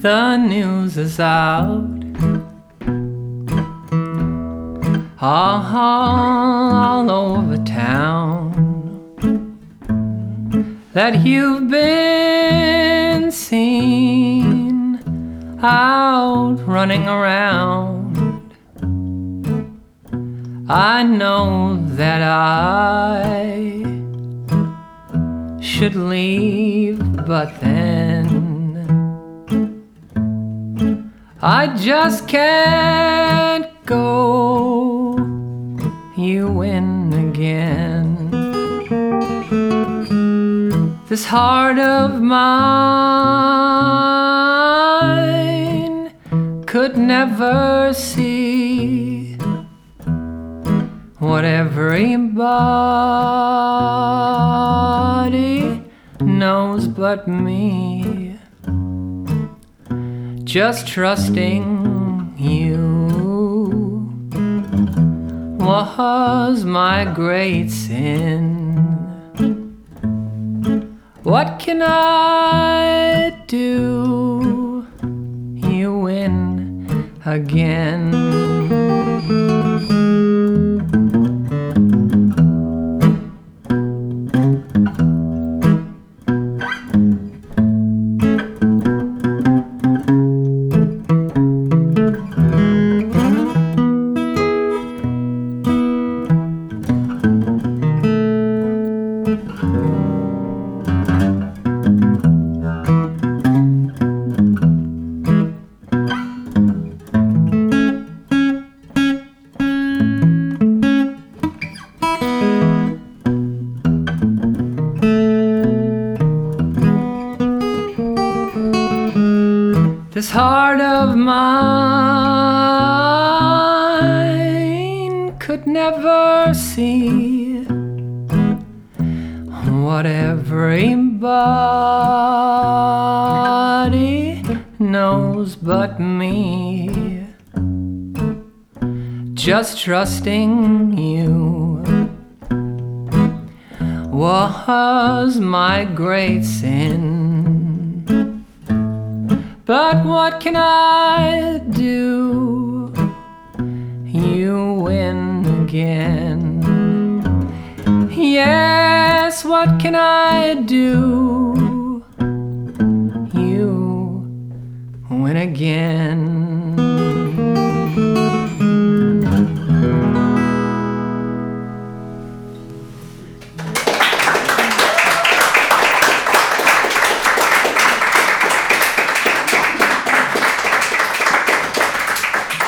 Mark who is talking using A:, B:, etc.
A: The news is out all over town that you've been seen out running around. I know that I should leave, but then I just can't go. You win again. This heart of mine could never see what everybody knows but me. Just trusting you was my great sin. What can I do? You win again. This heart of mine could never see what everybody knows but me. Just trusting you was my great sin. But what can I do? You win again. Yes, what can I do? You win again.